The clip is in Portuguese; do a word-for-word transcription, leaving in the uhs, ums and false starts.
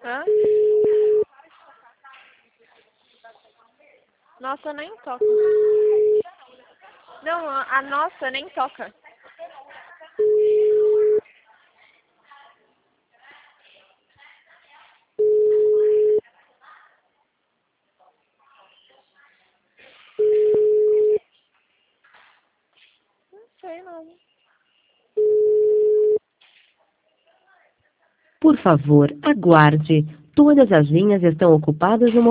Hã? Nossa, nem toca. Não, a, a nossa nem toca. Não sei não. Por favor, aguarde. Todas as linhas estão ocupadas no momento.